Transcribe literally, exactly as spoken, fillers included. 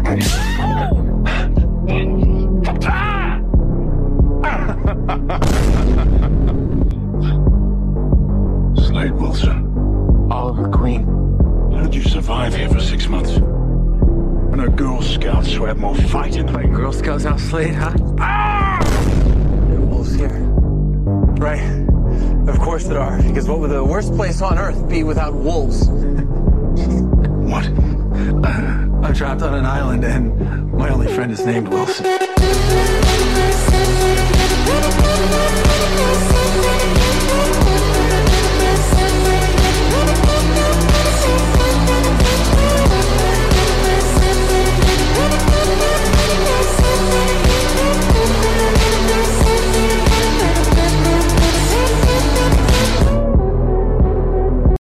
Slade Wilson. Oliver Queen. How did you survive here for six months? I know Girl Scouts who have more fight in them. Fighting Girl Scouts now, Slade, huh? Ah! There are wolves here. Right. Of course there are, because what would the worst place on earth be without wolves? What? I'm trapped on an island, and my only friend is named Wilson.